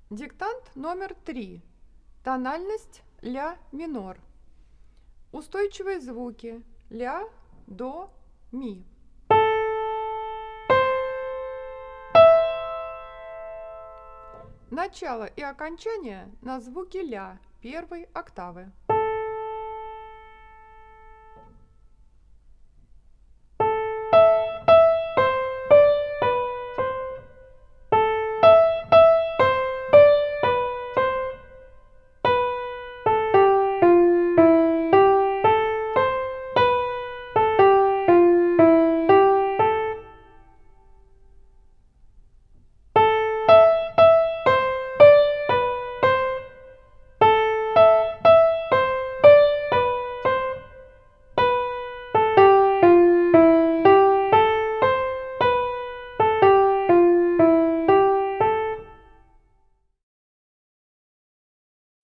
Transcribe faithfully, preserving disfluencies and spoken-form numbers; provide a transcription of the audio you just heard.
Диктант номер три. Тональность ля минор. Устойчивые звуки ля, до, ми. Начало и окончание на звуки ля первой октавы.